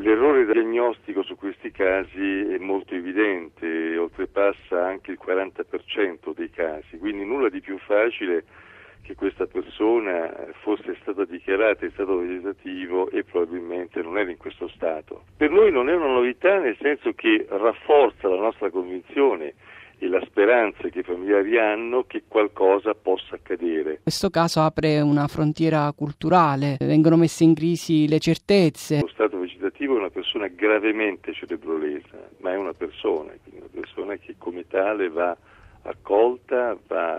L'errore diagnostico su questi casi è molto evidente, oltrepassa anche il 40% dei casi, quindi nulla di più facile che questa persona fosse stata dichiarata in stato vegetativo e probabilmente non era in questo stato. Per noi non è una novità, nel senso che rafforza la nostra convinzione e la speranza che i familiari hanno che qualcosa possa accadere. Questo caso apre una frontiera culturale, vengono messe in crisi le certezze. Lo stato vegetativo è una persona gravemente cerebrolesa, ma è una persona, quindi una persona che come tale va accolta,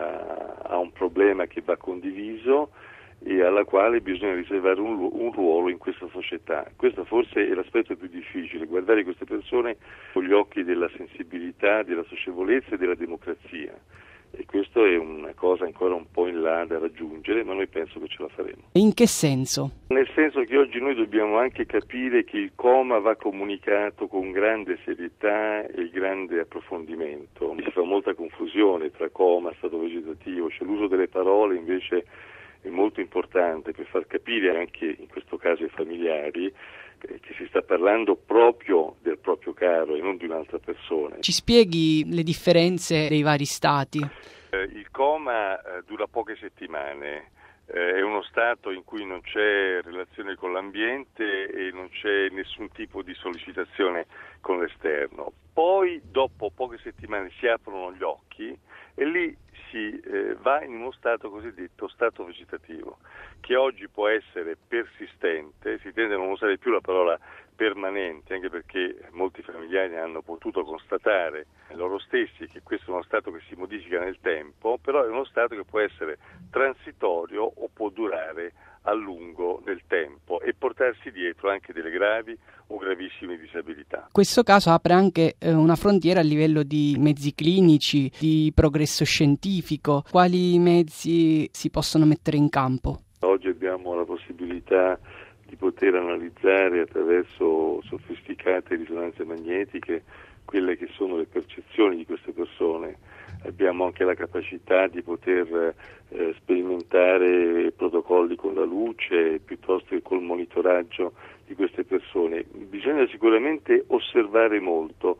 ha un problema che va condiviso e alla quale bisogna riservare un ruolo in questa società. Questo forse è l'aspetto più difficile, guardare queste persone con gli occhi della sensibilità, della socievolezza e della democrazia. E questo è una cosa ancora un po' in là da raggiungere, ma noi penso che ce la faremo. In che senso? Nel senso che oggi noi dobbiamo anche capire che il coma va comunicato con grande serietà e grande approfondimento. Si fa molta confusione tra coma, stato vegetativo, cioè l'uso delle parole invece è molto importante per far capire anche in questo caso ai familiari che si sta parlando proprio del proprio caro e non di un'altra persona. Ci spieghi le differenze dei vari stati? Il coma dura poche settimane, è uno stato in cui non c'è relazione con l'ambiente e non c'è nessun tipo di sollecitazione con l'esterno. Poi dopo poche settimane si aprono gli occhi e lì si va in uno stato cosiddetto stato vegetativo, che oggi può essere persistente, si tende a non usare più la parola permanente, anche perché molti familiari hanno potuto constatare loro stessi che questo è uno stato che si modifica nel tempo, però è uno stato che può essere transitorio o può durare a lungo nel tempo e portarsi dietro anche delle gravi o gravissime disabilità. Questo caso apre anche una frontiera a livello di mezzi clinici, di progresso scientifico. Quali mezzi si possono mettere in campo? Oggi abbiamo la possibilità di poter analizzare attraverso sofisticate risonanze magnetiche quelle che sono le percezioni di queste persone. Abbiamo anche la capacità di poter sperimentare protocolli con la luce piuttosto che col monitoraggio di queste persone. Bisogna sicuramente osservare molto,